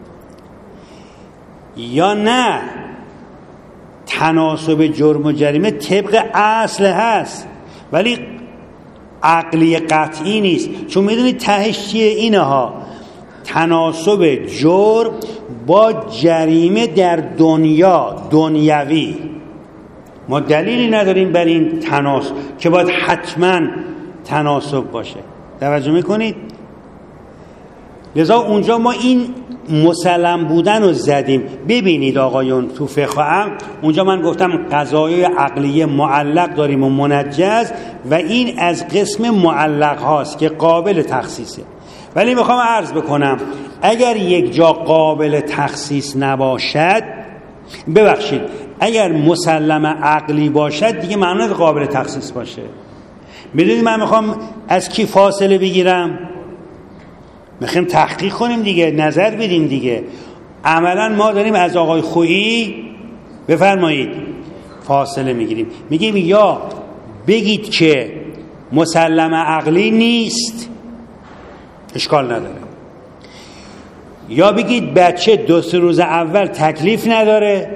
یا نه تناسب جرم و جریمه طبق اصل هست ولی عقلی قطعی نیست. چون میدونید تهش چیه؟ اینه ها، تناسب جرم با جریمه در دنیوی، ما دلیلی نداریم بر این تناسب که باید حتما تناسب باشه. توجه میکنید؟ لذا اونجا ما این مسلم بودن رو زدیم. ببینید آقایون تو فقه عقل اونجا من گفتم قضایای عقلیه معلق داریم و منجز، و این از قسم معلق هاست که قابل تخصیصه. ولی میخوام عرض بکنم اگر یک جا قابل تخصیص نباشد، ببخشید اگر مسلم عقلی باشد دیگه معنی نداره قابل تخصیص باشه. میدونید من میخوام از کی فاصله بگیرم؟ میخوایم تحقیق کنیم دیگه، نظر بدیم دیگه. عملا ما داریم از آقای خویی بفرمایید فاصله میگیریم، میگیم یا بگید که مسلم عقلی نیست، اشکال نداره، یا بگید بچه 2-3 روز اول تکلیف نداره،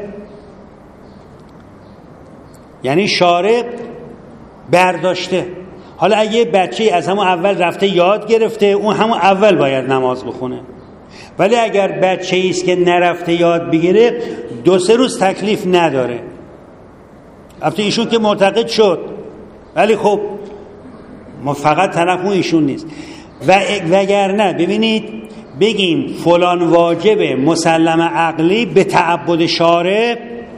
یعنی شارع برداشته. حالا اگه بچه از همون اول رفته یاد گرفته، اون همون اول باید نماز بخونه. ولی اگر بچه ایست که نرفته یاد بگیره 2-3 روز تکلیف نداره. البته ایشون که معتقد شد، ولی خب ما فقط طرف اون ایشون نیست. وگرنه ببینید بگیم فلان واجب مسلم عقلی به تعبد شارع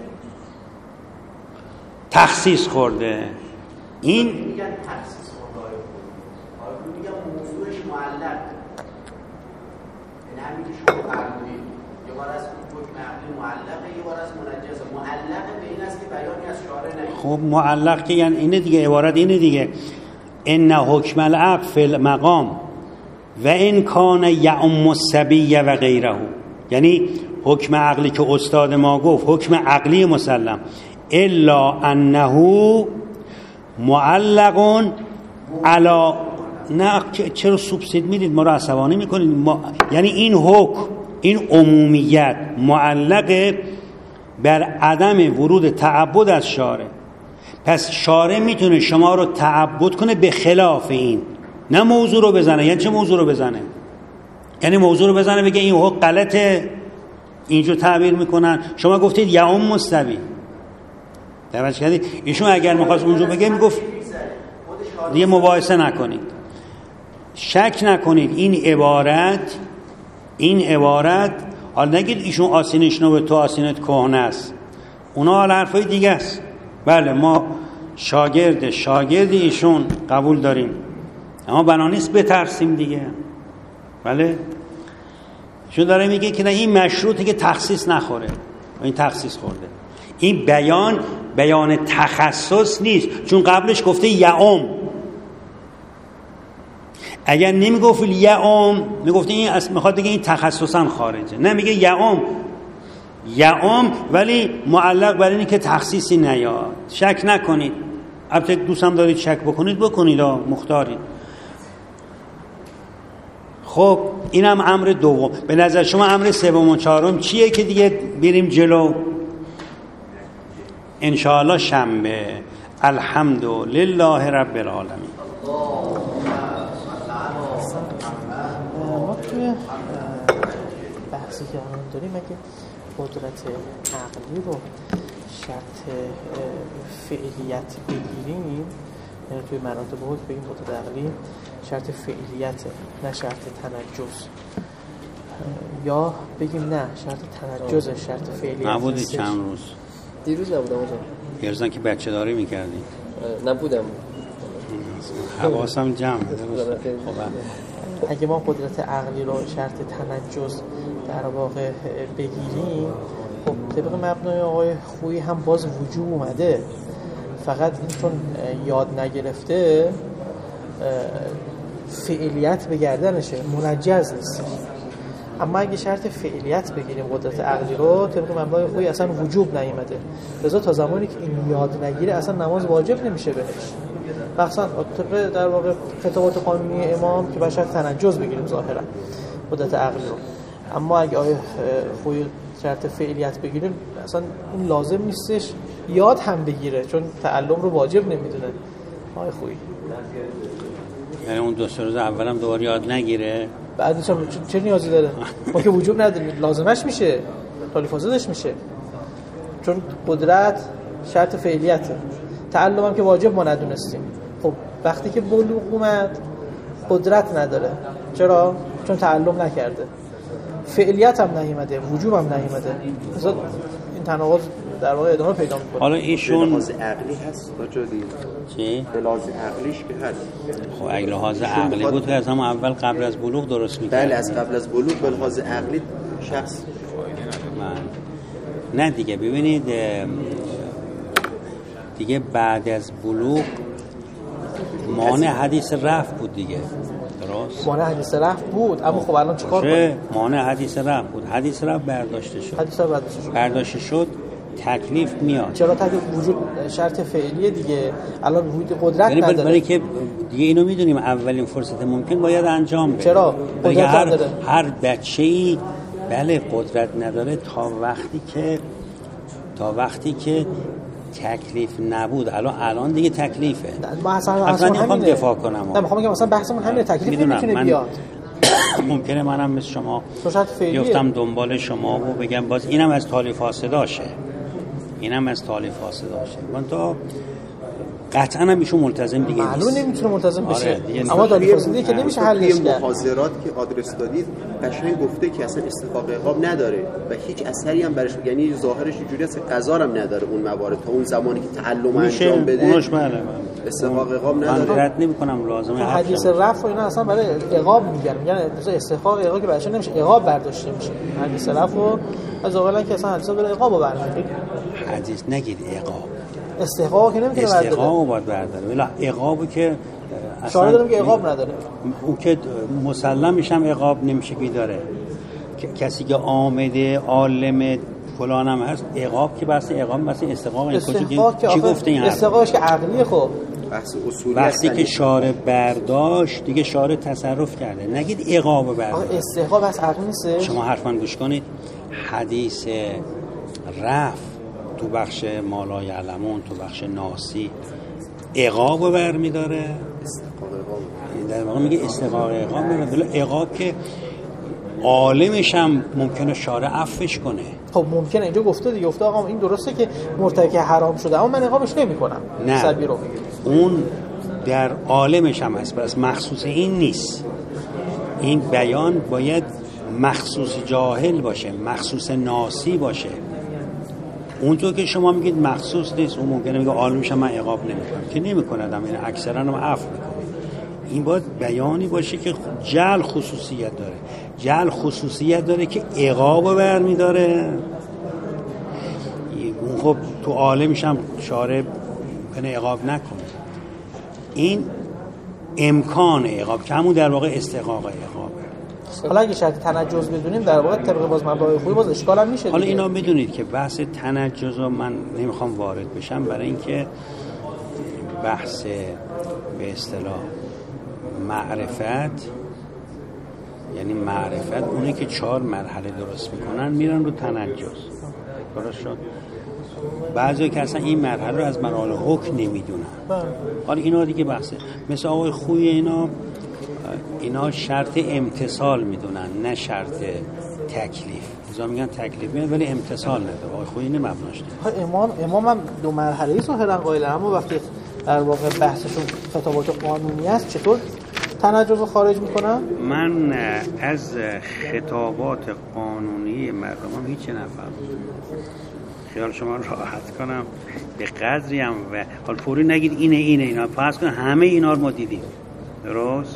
تخصیص خورده، این میگن تخصیص خورده، حالا میگم موضوعش معلق، یعنی همین که شما فرمودید یه بار از حکم عقلی معلقه، یه بار از منجزه. معلقه به این است که بیانی از شارع نمیشه. خب معلق که یعنی اینه دیگه، عبارت اینه دیگه، ان حکم العقل فی المقام و ان کان یعم الصبی و غیره، یعنی حکم عقلی که استاد ما گفت حکم عقلی مسلم، الا انه معلق علی، نه چرا سوبسید میدید ما رو عصبانی میکنید؟ یعنی این حکم، این عمومیت معلق بر عدم ورود تعبد از شارع. پس شارع میتونه شما رو تعبد کنه به خلاف این، نه موضوع رو بزنه. یعنی چه موضوع رو بزنه؟ یعنی موضوع رو بزنه بگه این حکم غلطه، اینجور تعبیر میکنن. شما گفتید یعم مستوی، توجه کردید؟ ایشون اگر میخواست اونجور بگه میگفت دیگه مباحثه نکنید. شک نکنید این عبارت حالا نگید ایشون آسینش نو تو آسینت کهنه است، اونا حالا حرفای دیگه است. بله ما شاگرد ایشون قبول داریم، اما بنا نیست بترسیم دیگه. بله ایشون داره میگه که نه این مشروطه که تخصیص نخوره، این تخصیص خورده. این بیان تخصص نیست، چون قبلش گفته یعم. اگر نمیگفت یعم میگفته این میخواد دیگه این تخصصا خارجه. نه میگه یعم ولی معلق بر اینه که تخصیصی نیاد. شک نکنید، البته دوستم دارید شک بکنید مختارید. خب اینم امر دوم. به نظر شما امر سوم و چهارم چیه که دیگه بریم جلو؟ انشاءالله شنبه. الحمدلله رب العالمین. ما توی بحثی که الان داریم اگه قدرت عقلی رو شرط فعلیت بگیریم، یعنی توی مراتب بود بگیم قدرت عقلی شرط فعلیته نه شرط تنجز، یا بگیم نه شرط تنجزه شرط فعلیت نبودی چند روز؟ دیروز نبودم آجا. یرزن که بچه داری میکردی؟ نبودم، حواسم جمع. اگه ما قدرت عقلی رو شرط تنجز در واقع بگیریم، خب طبق مبنای آقای خویی هم باز وجوب اومده، فقط این چون یاد نگرفته فعلیت به گردنشه، منجز نیست. اما اگه شرط فعلیت بگیریم قدرت عقلی رو طبق مبنای خویی اصلا وجوب نیامده، لذا تا زمانی که این یاد نگیره اصلا نماز واجب نمیشه بهش. مثلا طبق در واقع خطابات قانونی امام که باید شرط تنجز بگیریم ظاهرا قدرت عقلی رو. اما اگه آیه خوی شرط فعلیت بگیریم اصلا این لازم نیستش یاد هم بگیره، چون تعلم رو واجب نمیدونه آیه خوی. یعنی اون دو سه روز اولم دوباره یاد نگیره، بعدش هم چه نیازی داره؟ ما که وجوب نداریم، لازمش میشه، تالی فاسدش میشه، چون قدرت شرط فعلیته، تعلم هم که واجب ما ندونستیم. خب وقتی که بلوغ اومد قدرت نداره، چرا؟ چون تعلم نکرده، فعلیت هم نیومده، وجوب هم نیومده، مثلا این تناقض در واقع ادامه پیدا میکنه. حالا ایشون لحاظ عقلی هست بجادی چی؟ به لحاظ عقلیش که هست. خب اگه لحاظ عقلی بود که از همون اول قبل از بلوغ درست میکرد. بله از قبل از بلوغ به لحاظ عقلی شخص نه دیگه ببینید دیگه بعد از بلوغ مانع حدیث رفع بود دیگه، درست؟ مانع حدیث رفع بود، اما خب الان چیکار کنیم؟ مانع حدیث رفع بود، حدیث رفع برداشته شد. حدیث رفع برداشته شد، تکلیف میاد. چرا تکلیف وجود شرط فعلیه دیگه، الان وجود قدرت نداره. برای که دیگه اینو میدونیم اولین فرصت ممکن باید انجام بده. چرا؟ قدرت هر بچه‌ای بله قدرت نداره تا وقتی که تکلیف نبود. الان دیگه تکلیفه. ما اصلا نمیخوام دفاع کنم. نه میخوام بگم مثلا بحثمون همین تکلیف نمیتونه بیاد. ممکنه منم مثل شما بیفتم دنبال شما و بگم باز اینم از تالی فاسداشه. من تو قطعا هم ایشون ملتزم دیگه نیست. معلوم نمیتونه ملتزم بشه. اما تالی فاسدی که نمیشه حلش کرد. محاضرات که آدرس دادید قشنگ گفته که اصلا استحقاق عقاب نداره و هیچ اثری هم برش، یعنی ظاهرش اینجوری است قضا هم نداره اون موارد تا اون زمانی که تعلم انجام بده. اونش بله استحقاق عقاب نداره. من رد نمی‌کنم لازمه حدیث رفع اینا اصلا برای عقاب میگن، یعنی مثلا استحقاق عقاب که برش نمیشه عقاب برداشته میشه. حدیث رفع از اولا که اصلا حدیث برای عقاب برداشته. حدیث نگید عقاب. استحقاق که نمیتونه برداره. استحقاق باید برداره. ولی عقابی که اصلا داریم که عقاب نداره. اون که مسلم میشم عقاب نمیشه که داره. کسی که آمده عالم فلانم هست عقاب که بس عقاب بس استحقاق چی گفته این استحقاقش که عقلیه. خب بحث اصولی وقتی که شارع برداشت دیگه شارع تصرف کرده، نگید عقاب برداشت. استحقاق بس عقلی نیست. شما حرفاً گوش کنید. حدیث رفع تو بخش مالا یعلمون تو بخش ناسی عقاب برمی‌داره. استحقاق عقاب در واقع میگه استحقاق عقاب می‌داره. عقاب که عالمش هم ممکنه شارع عفوش کنه. خب ممکنه اینجا گفته دیگه، گفته آقا این درسته که مرتکب حرام شده اما من عقابش نمی‌کنم. نه سبی رو اون در عالمش هم هست، بس مخصوص این نیست. این بیان باید مخصوص جاهل باشه، مخصوص ناسی باشه. اونطور که شما میگید مخصوص نیست، اون ممکنه میگه عالمش هم من عقاب نمیکنم که نمیکنه، این اکثرا هم عفو میکنه. این باید بیانی باشه که جعل خصوصیت داره. جعل خصوصیت داره که عقاب برمیداره. اون خب تو عالمش هم شارع کنه عقاب نکنه. این امکان عقاب که همون در واقع استحقاق عقابه. حالا اگه شرط تنجز بدونیم در واقع طبق باز مبدأ خوبی باز اشکال هم میشه. حالا اینا بدونید که بحث تنجز رو من نمیخوام وارد بشم، برای اینکه بحث به اصطلاح معرفت، یعنی معرفت اونه که 4 مرحله درست میکنن میرن رو تنجز. درست شد؟ بعضی که اصلا این مرحله رو از مراحل حکم نمیدونن. حالا اینا دیگه بحثه. مثل آقای خوی اینا شرط امتصال میدونن، نه شرط تکلیف. ازا میگن تکلیف میاد ولی امتصال نداره. آقای خوی اینه مبناش داره. امام هم 2 مرحله‌ای ظاهرا قائل، اما وقتی در واقع بحثشون خطابات قانونی است چطور تنجز رو خارج میکنن؟ من از خطابات قانونی مردم هیچی نفهمم. خیال شما راحت کنم به قدری هم و حال فوری نگید اینه اینا فرض کن همه اینا رو ما دیدیم. درست؟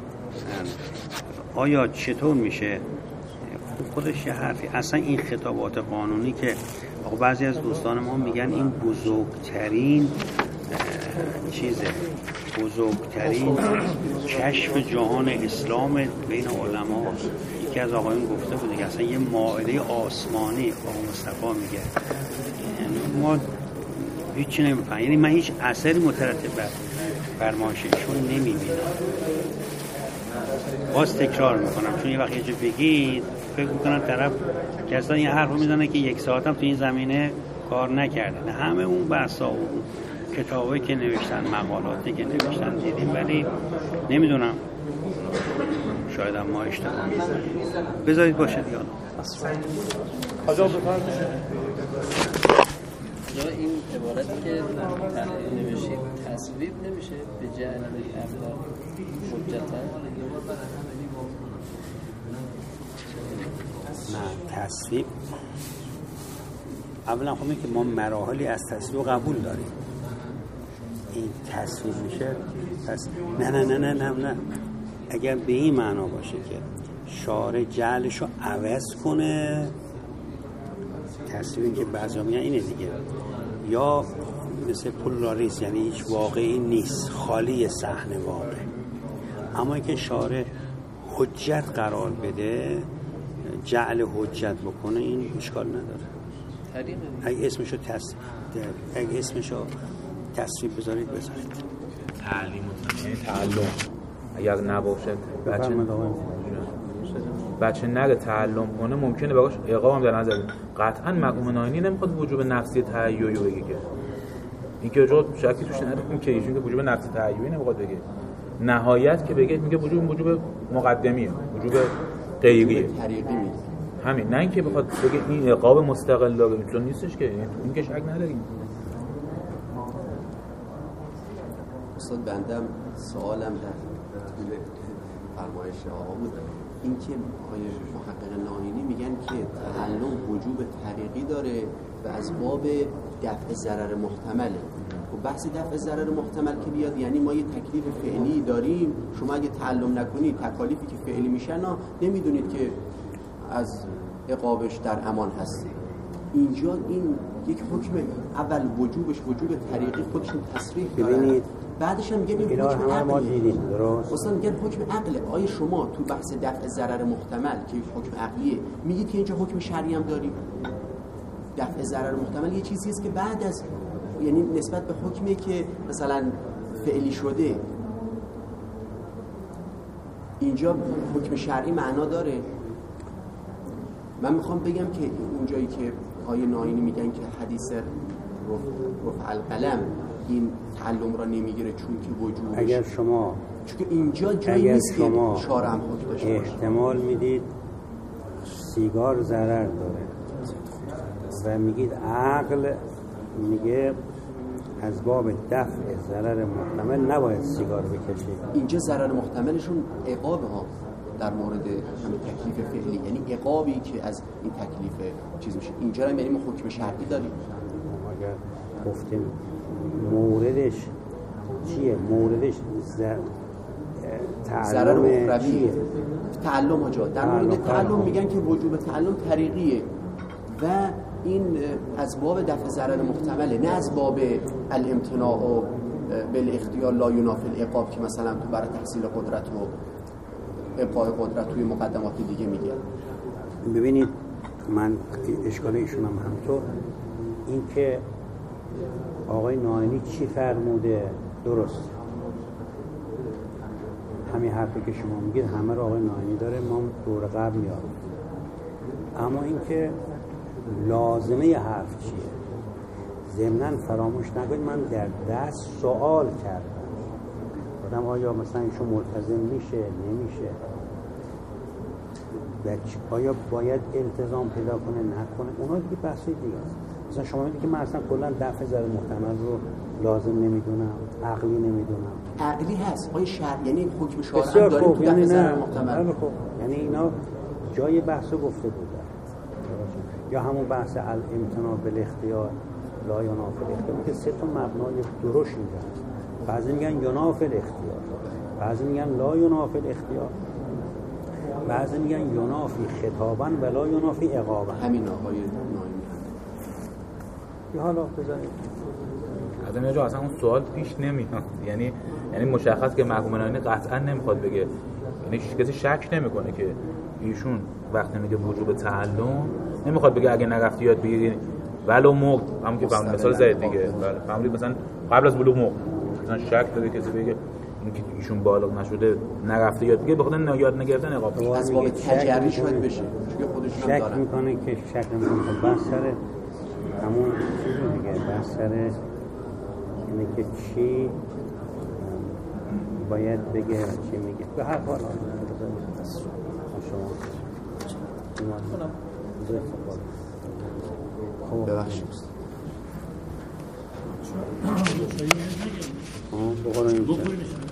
آیا چطور میشه خودش یه حرفی اصلا این خطابات قانونی که بعضی از دوستان ما میگن این بزرگترین چیزه، بزرگترین کشف جهان اسلام بین علما. یکی از آقایون گفته بود که اصلا یه مائده آسمانی آقا مصطفی میگه، یعنی ما هیچی نمیفهم، یعنی من هیچ اثری مترتب بر فرمایششون نمیبینم. باز تکرار میکنم چون یه وقت یه جا بگید فکر میکنم طرف که اصلا یه حرف رو میزنه که 1 ساعت هم تو این زمینه کار نکردن. همه اون بحثا و کتابایی که نوشتن، مقالاتی که نوشتن دیدیم، ولی نمیدونم، شاید هم ما اشتباه می‌کنیم. بذارید باشه دیگه. آجا بفرمایید. یا این عبارتی که نوشید تصویب نمیشه به جعل ابدا حجتا؟ نه، تصویب اولا خب که ما مراحلی از تصویب قبول داریم. این تصویب میشه نه اگر به این معنا باشه که شارع جعلش رو عوض کنه، تصویبی که بعضا میگن اینه دیگه، یا مثل پولاریس یعنی هیچ واقعی نیست، خالی صحنه واقع. اما که شارع حجت قرار بده، جعل حجت بکنه، این اشکال نداره. اگه اسمشو تصویب بذارید. تعلیم یعنی تعلم اگر نباشه بچه نره تعلم کنه ممکنه براش عقاب هم در نظر بگیره. قطعا مقام ناینی نمیخواد وجوب نفسی تهیعی بگه که اینکه جا شکی توش نداره که ایشون که وجوب نفسی تهیعی نمیخواد بگه. نهایت که بگه میگه وجوب مقدمیه، وجوب غیریه، همین. نه اینکه بخواد بگه این عقاب مستقل داره، چون نیستش که این که شک نداریم. استاد بندم سوالم در طول فرمایش آقا بود، این که آقای محقق ناینی میگن که تعلم وجوب طریقی داره و از باب دفع ضرر محتمله. و بحث دفع ضرر محتمل که بیاد یعنی ما یه تکلیف فعلی داریم، شما اگه تعلم نکنید تکالیفی که فعلی میشن نمیدونید که از عقابش در امان هست. اینجا این یک حکم اول وجوبش وجوب طریقی خودشون تصریح داره، بعدش هم میگه این حکم عقلیه. اصلا میگن حکم عقله. آیا شما تو بحث دفع ضرر محتمل که حکم عقلیه میگید که اینجا حکم شرعی هم داریم؟ دفع ضرر محتمل یه چیزی است که بعد از، یعنی نسبت به حکمی که مثلا فعلی شده، اینجا حکم شرعی معنا داره. من میخوام بگم که اونجایی که آیه ناینی میگن که حدیث رفع القلم این تعلم را نمیگیره چون که وجوبش، اگر شما چون اینجا جایی نیست که شارع هم حکم داشته باشه. احتمال میدید سیگار ضرر داره و میگید عقل میگه از باب دفع ضرر محتمل نباید سیگار بکشید. اینجا ضرر محتملشون عقاب ها در مورد همین تکلیف فعلی، یعنی عقابی که از این تکلیف چیز میشه. اینجا هم یعنی ما حکم شرعی داریم. اگر گفتیم موردش چیه؟ موردش ضرر اخرویه، تعلم ها جا در مورد تعلم میگن که وجوب تعلم طریقیه و این از باب دفع ضرر محتمله، نه از باب الامتناع و بالاختیار لا ینافی العقاب که مثلا تو برای تحصیل قدرت و ابقاء قدرت توی مقدمات دیگه میگن. ببینید من اشکال ایشون هم همطور، این که آقای ناینی چی فرموده درست، همین حرفی که شما میگید همه رو آقای ناینی داره، ما دور قبل میارم. اما این که لازمه حرف چیه؟ ضمناً فراموش نکنید من در دست سوال کردم آدم آیا مثلا ایشون ملتزم میشه نمیشه، آیا باید التزام پیدا کنه نکنه، اونا دیگه بحثی دیگه است. مثلا شما میگید که من اصلا کلا دفع ضرر محتمل رو لازم نمیدونم، عقلی نمیدونم. عقلی هست آقای شرع، یعنی حکم شارع هم داریم تو دفع ضرر محتمل. یعنی اینا جای بحث گفته بودن، یا همون بحث الامتناع بالاختیار لا ینافی الاختیار که سه تا مبنای درشت میگن. بعضی میگن ینافی الاختیار، بعضی میگن لا ینافی الاختیار، بعضی میگن ینافی خطابا و لا ینافی عقابا. همین آقای ناینی یه حالا بذارید از این جا اصلا اون سوال پیش نمیاد، یعنی مشخص که محکوم ناینی قطعا نمیخواد بگه، یعنی کسی شک نمیکنه که ایشون وقتی میگه وجوب تعلم نمیخواد بگه اگه نرفتی یاد بگیری ولو موقع، همون که مثال زید دیگه، فهمید مثلا قبل از بلوغ موقع مثلا شک داره کسی بگه اینکه ایشون بالغ نشده نرفته یاد بگیره بخاطر یاد نگرفتن عقاب از باب تجربی شاید بشه، چون خودشون هم دارن شک میکنه که شک نمیکنه. بس سر همون چیزی دیگه، بس سر اینه که چی باید بگه چی میگه. به هر حال شما ببخشید بخوریم